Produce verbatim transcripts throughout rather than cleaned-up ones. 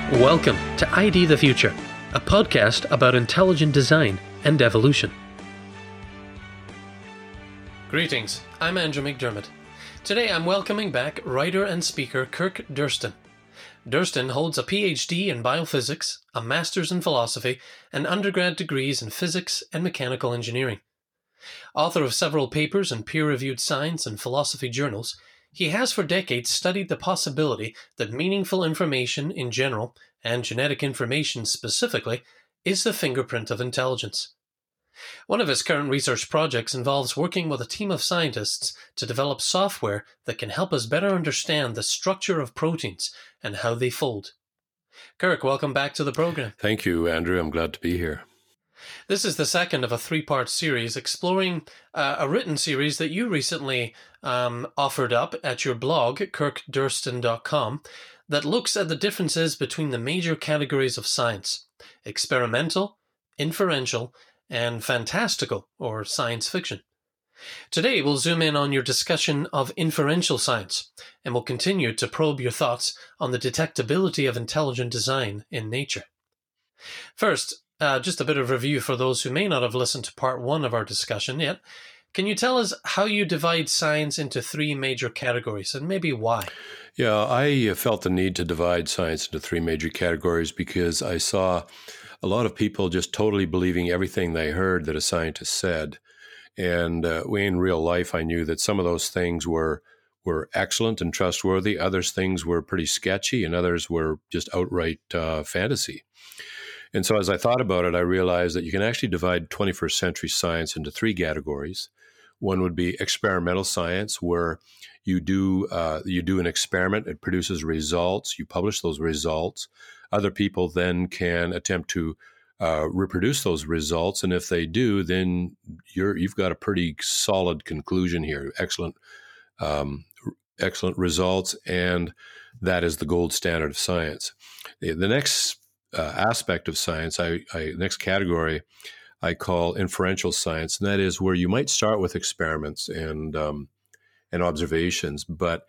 Welcome to I D the Future, a podcast about intelligent design and evolution. Greetings, I'm Andrew McDermott. Today I'm welcoming back writer and speaker Kirk Durston. Durston holds a P H D in biophysics, a master's in philosophy, and undergrad degrees in physics and mechanical engineering. Author of several papers in peer-reviewed science and philosophy journals, he has for decades studied the possibility that meaningful information in general, and genetic information specifically, is the fingerprint of intelligence. One of his current research projects involves working with a team of scientists to develop software that can help us better understand the structure of proteins and how they fold. Kirk, welcome back to the program. Thank you, Andrew. I'm glad to be here. This is the second of a three-part series exploring uh, a written series that you recently um, offered up at your blog, kirk durston dot com, that looks at the differences between the major categories of science: experimental, inferential, and fantastical, or science fiction. Today, we'll zoom in on your discussion of inferential science, and we'll continue to probe your thoughts on the detectability of intelligent design in nature. First, Uh, just a bit of review for those who may not have listened to part one of our discussion yet. Can you tell us how you divide science into three major categories, and maybe why? Yeah, I felt the need to divide science into three major categories because I saw a lot of people just totally believing everything they heard that a scientist said. And uh, in real life, I knew that some of those things were were excellent and trustworthy. Others things were pretty sketchy, and others were just outright uh, fantasy. And so as I thought about it, I realized that you can actually divide twenty-first century science into three categories. One would be experimental science, where you do uh, you do an experiment, it produces results, you publish those results. Other people then can attempt to uh, reproduce those results, and if they do, then you're you've got a pretty solid conclusion here. Excellent, um, excellent results, and that is the gold standard of science. The next Uh, aspect of science, I, I next category I call inferential science, and that is where you might start with experiments and um, and observations, but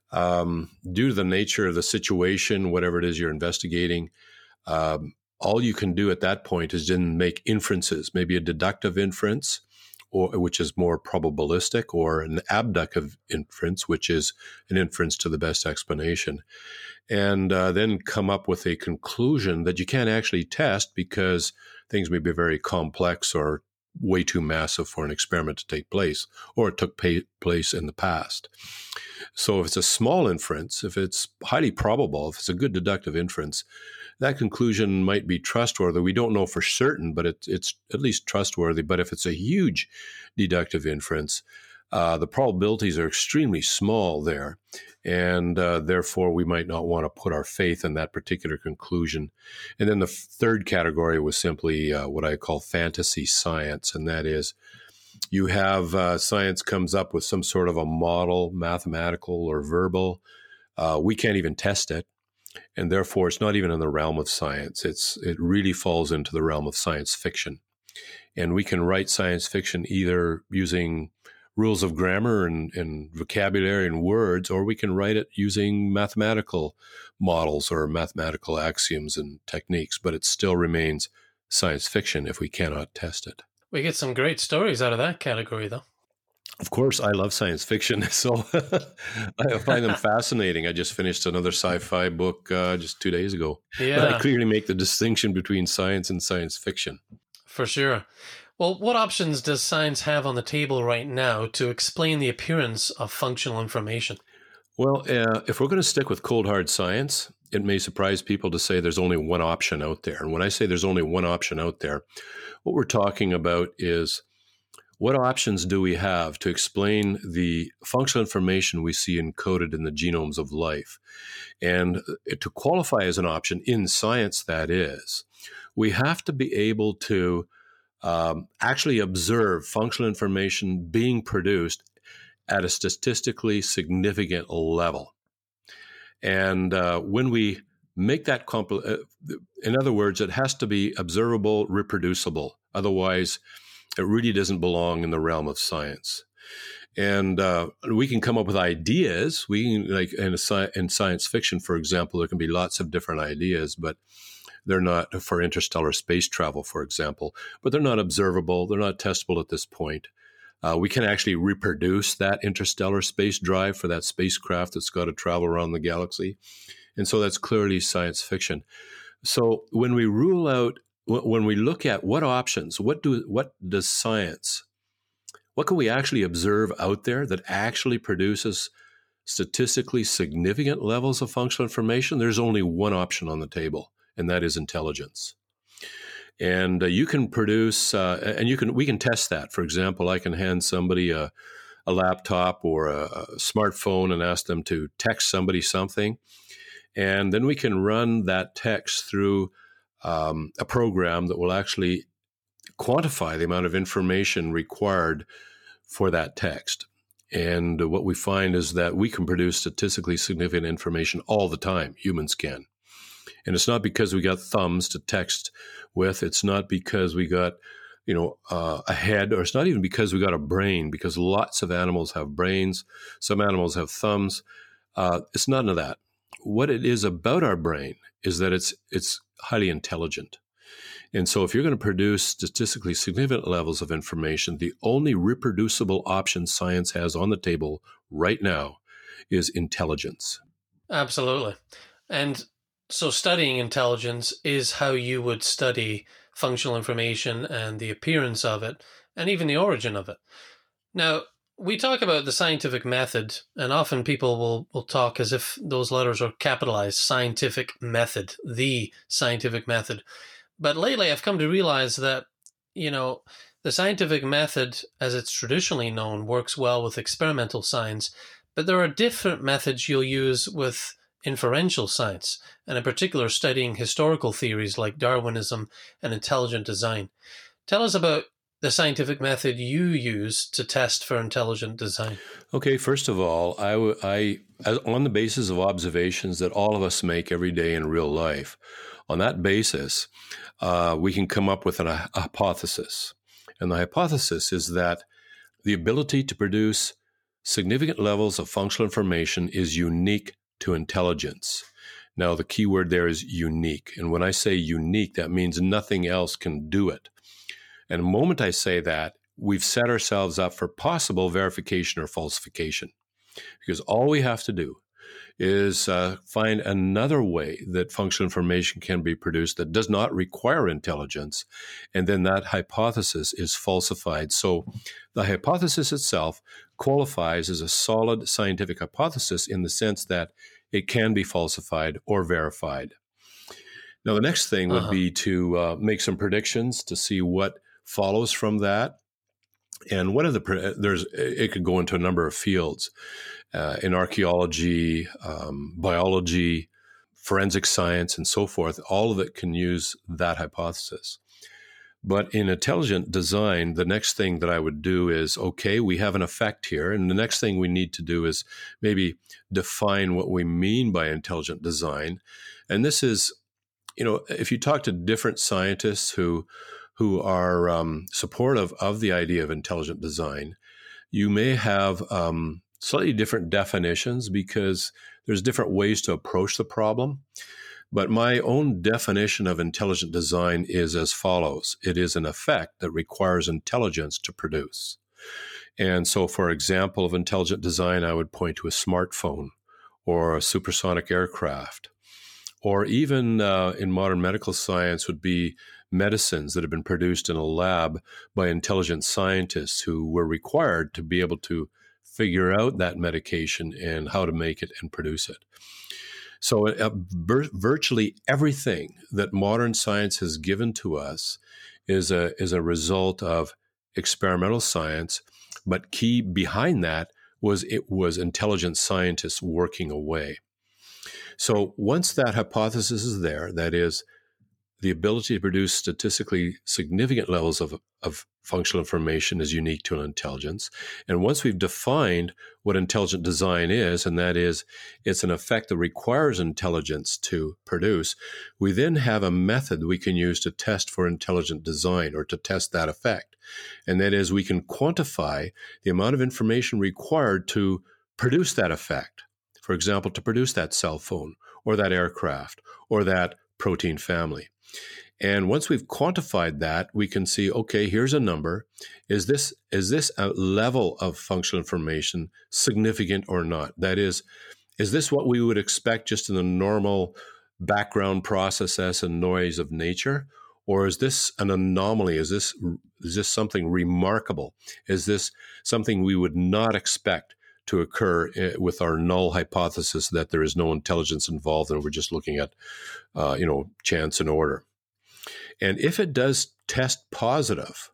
um, due to the nature of the situation, whatever it is you're investigating, um, all you can do at that point is then make inferences, maybe a deductive inference, or which is more probabilistic, or an abductive inference, which is an inference to the best explanation, and uh, then come up with a conclusion that you can't actually test because things may be very complex or way too massive for an experiment to take place, or it took pay- place in the past. So if it's a small inference, if it's highly probable, if it's a good deductive inference, that conclusion might be trustworthy. We don't know for certain, but it, it's at least trustworthy. But if it's a huge deductive inference, uh, the probabilities are extremely small there, and uh, therefore we might not want to put our faith in that particular conclusion. And then the third category was simply uh, what I call fantasy science, and that is you have uh, science comes up with some sort of a model, mathematical or verbal. Uh, we can't even test it, and therefore it's not even in the realm of science. It's it really falls into the realm of science fiction, and we can write science fiction either using rules of grammar and, and vocabulary and words, or we can write it using mathematical models or mathematical axioms and techniques, but it still remains science fiction if we cannot test it. We get some great stories out of that category, though. Of course, I love science fiction, so I find them fascinating. I just finished another sci-fi book uh, just two days ago. Yeah. But I clearly make the distinction between science and science fiction. For sure. Well, what options does science have on the table right now to explain the appearance of functional information? Well, uh, if we're going to stick with cold, hard science, it may surprise people to say there's only one option out there. And when I say there's only one option out there, what we're talking about is what options do we have to explain the functional information we see encoded in the genomes of life? And to qualify as an option in science, that is, we have to be able to um, actually observe functional information being produced at a statistically significant level. And uh, when we make that, compl- uh, in other words, it has to be observable, reproducible. Otherwise, it really doesn't belong in the realm of science. And uh, we can come up with ideas. We can, like in, a sci- in science fiction, for example, there can be lots of different ideas, but they're not for interstellar space travel, for example, but they're not observable. They're not testable at this point. Uh, we can actually reproduce that interstellar space drive for that spacecraft that's got to travel around the galaxy. And so that's clearly science fiction. So when we rule out, when we look at what options, what do what does science, what can we actually observe out there that actually produces statistically significant levels of functional information? There's only one option on the table, and that is intelligence. And uh, you can produce, uh, and you can we can test that. For example, I can hand somebody a, a laptop or a, a smartphone and ask them to text somebody something, and then we can run that text through um, a program that will actually quantify the amount of information required for that text. And what we find is that we can produce statistically significant information all the time. Humans can. And it's not because we got thumbs to text with. It's not because we got, you know, uh, a head, or it's not even because we got a brain, because lots of animals have brains. Some animals have thumbs. Uh, it's none of that. What it is about our brain is that it's it's highly intelligent. And so if you're going to produce statistically significant levels of information, the only reproducible option science has on the table right now is intelligence. Absolutely. And so studying intelligence is how you would study functional information and the appearance of it, and even the origin of it. Now, we talk about the scientific method, and often people will, will talk as if those letters are capitalized, scientific method, the scientific method. But lately I've come to realize that, you know, the scientific method, as it's traditionally known, works well with experimental science, but there are different methods you'll use with inferential science, and in particular studying historical theories like Darwinism and intelligent design. Tell us about the scientific method you use to test for intelligent design. Okay, first of all, I, I as, on the basis of observations that all of us make every day in real life, on that basis, uh, we can come up with an, a hypothesis. And the hypothesis is that the ability to produce significant levels of functional information is unique to intelligence. Now, the key word there is unique. And when I say unique, that means nothing else can do it. And the moment I say that, we've set ourselves up for possible verification or falsification. Because all we have to do is uh, find another way that functional information can be produced that does not require intelligence, and then that hypothesis is falsified. So the hypothesis itself qualifies as a solid scientific hypothesis in the sense that it can be falsified or verified. Now, the next thing would uh-huh. be to uh, make some predictions to see what follows from that. And one of the, there's, it could go into a number of fields. Uh, in archaeology, um, biology, forensic science, and so forth, all of it can use that hypothesis. But in intelligent design, the next thing that I would do is, okay, we have an effect here. And the next thing we need to do is maybe define what we mean by intelligent design. And this is, you know, if you talk to different scientists who, who are um, supportive of the idea of intelligent design, you may have um, slightly different definitions because there's different ways to approach the problem. But my own definition of intelligent design is as follows. It is an effect that requires intelligence to produce. And so, for example, of intelligent design, I would point to a smartphone or a supersonic aircraft, or even uh, in modern medical science would be medicines that have been produced in a lab by intelligent scientists who were required to be able to figure out that medication and how to make it and produce it. So uh, vir- virtually everything that modern science has given to us is a is a result of experimental science, but key behind that was it was intelligent scientists working away. So once that hypothesis is there, that is the ability to produce statistically significant levels of of functional information is unique to an intelligence. And once we've defined what intelligent design is, and that is it's an effect that requires intelligence to produce, we then have a method we can use to test for intelligent design or to test that effect. And that is we can quantify the amount of information required to produce that effect. For example, to produce that cell phone or that aircraft or that protein family. And once we've quantified that, we can see, okay, here's a number. Is this is this a level of functional information significant or not? That is, is this what we would expect just in the normal background processes and noise of nature? Or is this an anomaly? Is this is this something remarkable? Is this something we would not expect to occur with our null hypothesis that there is no intelligence involved and we're just looking at, uh, you know, chance and order? And if it does test positive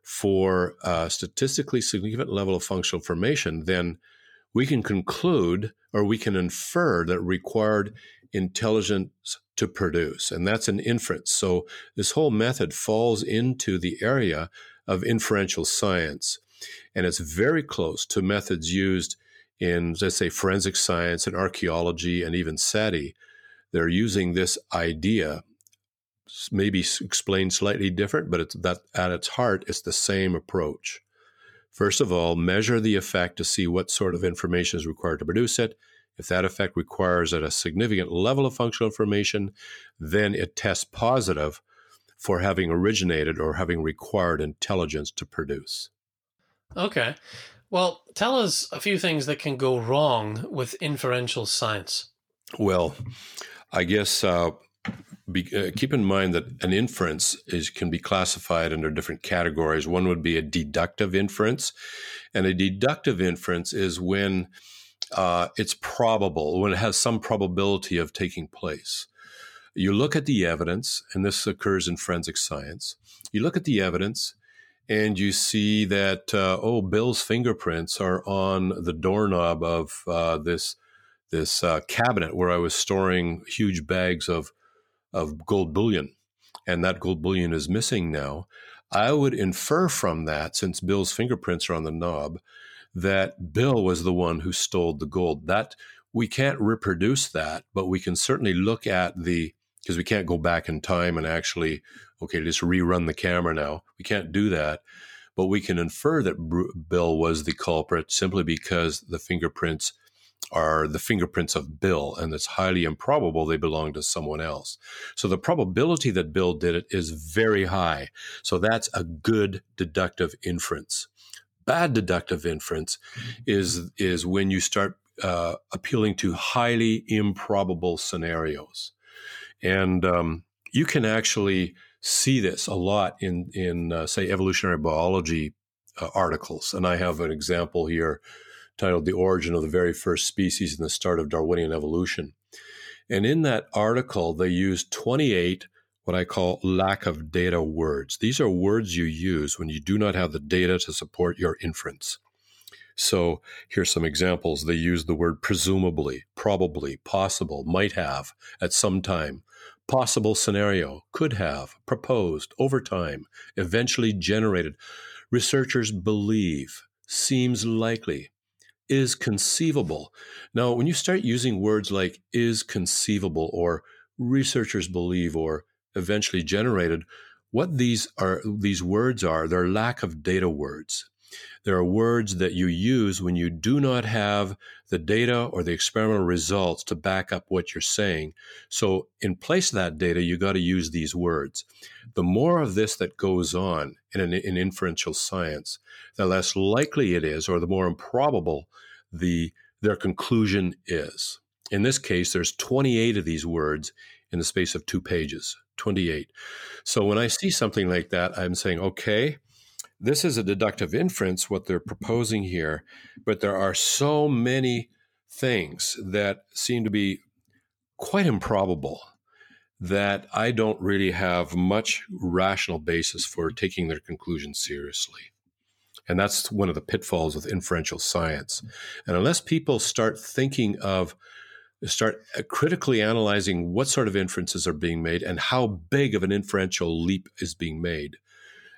for a statistically significant level of functional information, then we can conclude or we can infer that it required intelligence to produce. And that's an inference. So this whole method falls into the area of inferential science. And it's very close to methods used in, let's say, forensic science and archaeology and even SETI. They're using this idea, maybe explained slightly different, but it's that at its heart, it's the same approach. First of all, measure the effect to see what sort of information is required to produce it. If that effect requires at a significant level of functional information, then it tests positive for having originated or having required intelligence to produce. Okay. Well, tell us a few things that can go wrong with inferential science. Well, I guess uh, be, uh, keep in mind that an inference is can be classified under different categories. One would be a deductive inference. And a deductive inference is when uh, it's probable, when it has some probability of taking place. You look at the evidence, and this occurs in forensic science. You look at the evidence, and you see that, uh, oh, Bill's fingerprints are on the doorknob of uh, this this uh, cabinet where I was storing huge bags of of gold bullion, and that gold bullion is missing now. I would infer from that, since Bill's fingerprints are on the knob, that Bill was the one who stole the gold. That we can't reproduce that, but we can certainly look at the, because we can't go back in time and actually, okay, just rerun the camera now. We can't do that, but we can infer that Br- Bill was the culprit simply because the fingerprints are the fingerprints of Bill, and it's highly improbable they belong to someone else. So the probability that Bill did it is very high. So that's a good deductive inference. Bad deductive inference is, is when you start uh, appealing to highly improbable scenarios. And um, you can actually see this a lot in, in uh, say, evolutionary biology uh, articles. And I have an example here titled The Origin of the Very First Species and the Start of Darwinian Evolution. And in that article, they used twenty-eight what I call lack of data words. These are words you use when you do not have the data to support your inference. So here's some examples. They use the word presumably, probably, possible, might have, at some time, possible scenario, could have, proposed, over time, eventually generated, researchers believe, seems likely, is conceivable. Now, when you start using words like is conceivable or researchers believe or eventually generated, what these are, these words are, they're lack of data words. There are words that you use when you do not have the data or the experimental results to back up what you're saying. So in place of that data, you got to use these words. The more of this that goes on in an in inferential science, the less likely it is, or the more improbable the their conclusion is. In this case, there's twenty-eight of these words in the space of two pages, twenty-eight. So when I see something like that, I'm saying, okay, this is a deductive inference, what they're proposing here, but there are so many things that seem to be quite improbable that I don't really have much rational basis for taking their conclusions seriously. And that's one of the pitfalls with inferential science. And unless people start thinking of, start critically analyzing what sort of inferences are being made and how big of an inferential leap is being made,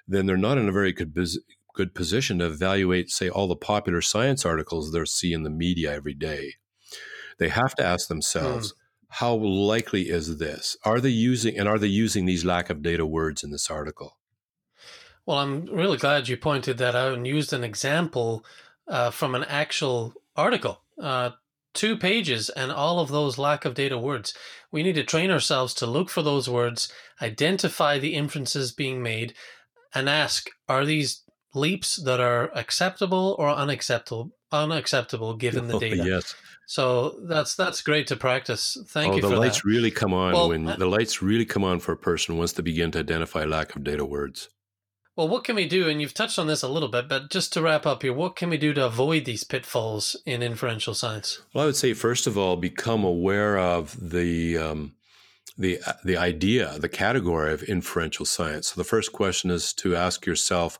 then they're not in a very good, good position to evaluate, say, all the popular science articles they'll see in the media every day. They have to ask themselves, mm. how likely is this? Are they using, and are they using these lack of data words in this article? Well, I'm really glad you pointed that out and used an example uh, from an actual article. Uh, two pages and all of those lack of data words. We need to train ourselves to look for those words, identify the inferences being made, and ask, are these leaps that are acceptable or unacceptable unacceptable given the data? Oh, yes. So that's that's great to practice. Thank oh, you for that. Oh, the lights that. really come on well, when the lights really come on for a person once they begin to identify lack of data words. Well, what can we do? And you've touched on this a little bit, but just to wrap up here, what can we do to avoid these pitfalls in inferential science? Well, I would say, first of all, become aware of the um, the the idea, the category of inferential science. So the first question is to ask yourself,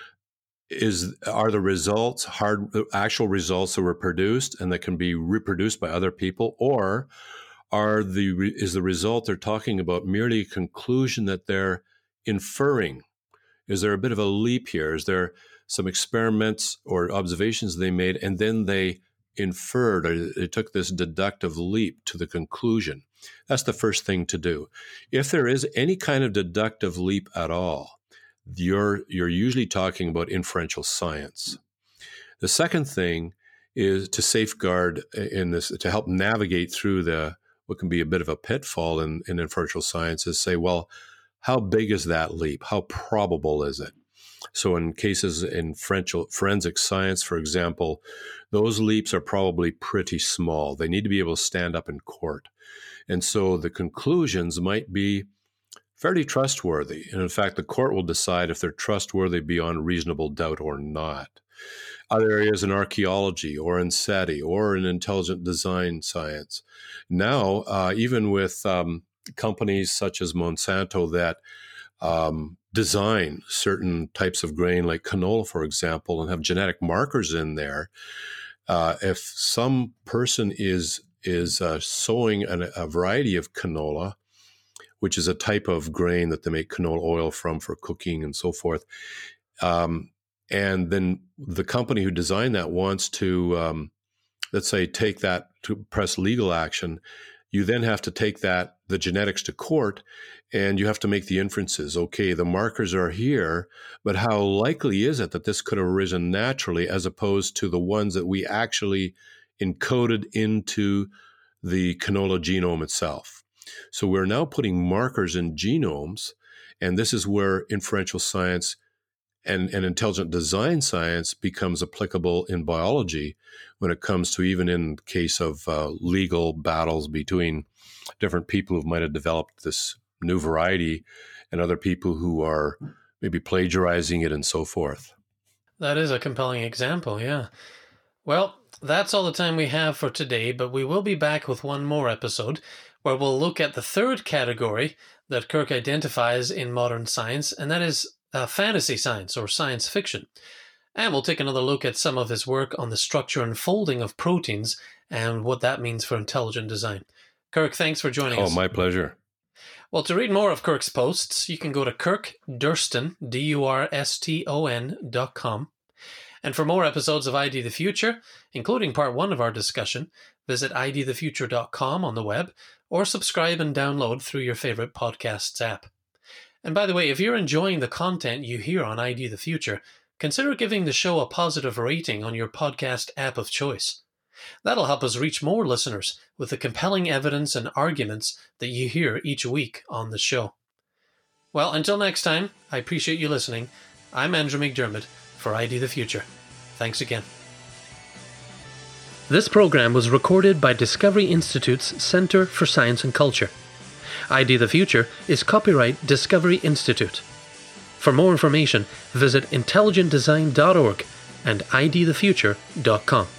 is are the results hard actual results that were produced and that can be reproduced by other people, or are the is the result they're talking about merely a conclusion that they're inferring? Is there a bit of a leap here? Is there some experiments or observations they made and then they inferred, or they took this deductive leap to the conclusion? That's the first thing to do. If there is any kind of deductive leap at all, you're you're usually talking about inferential science. The second thing is to safeguard in this, to help navigate through the what can be a bit of a pitfall in, in inferential science, is say, well, how big is that leap? How probable is it? So in cases in forensic science, for example, those leaps are probably pretty small. They need to be able to stand up in court. And so the conclusions might be fairly trustworthy. And in fact, the court will decide if they're trustworthy beyond reasonable doubt or not. Other areas in archaeology or in SETI or in intelligent design science. Now, uh, even with um, companies such as Monsanto that um, design certain types of grain, like canola, for example, and have genetic markers in there, uh, if some person is is uh, sowing an, a variety of canola, which is a type of grain that they make canola oil from for cooking and so forth, um, and then the company who designed that wants to, um, let's say, take that to press legal action, you then have to take that, the genetics, to court, and you have to make the inferences. Okay, the markers are here, but how likely is it that this could have arisen naturally as opposed to the ones that we actually encoded into the canola genome itself? So we're now putting markers in genomes, and this is where inferential science and, and intelligent design science becomes applicable in biology when it comes to, even in case of uh, legal battles between different people who might have developed this new variety and other people who are maybe plagiarizing it and so forth. That is a compelling example, yeah. Well, that's all the time we have for today, but we will be back with one more episode where we'll look at the third category that Kirk identifies in modern science, and that is uh, fantasy science or science fiction. And we'll take another look at some of his work on the structure and folding of proteins and what that means for intelligent design. Kirk, thanks for joining oh, us. Oh, my pleasure. Well, to read more of Kirk's posts, you can go to Kirk Durston, D U R S T O N dot com. And for more episodes of I D the Future, including part one of our discussion, visit I D the future dot com on the web, or subscribe and download through your favorite podcasts app. And by the way, if you're enjoying the content you hear on I D the Future, consider giving the show a positive rating on your podcast app of choice. That'll help us reach more listeners with the compelling evidence and arguments that you hear each week on the show. Well, until next time, I appreciate you listening. I'm Andrew McDermott for I D the Future. Thanks again. This program was recorded by Discovery Institute's Center for Science and Culture. I D the Future is copyright Discovery Institute. For more information, visit intelligent design dot org and I D the future dot com.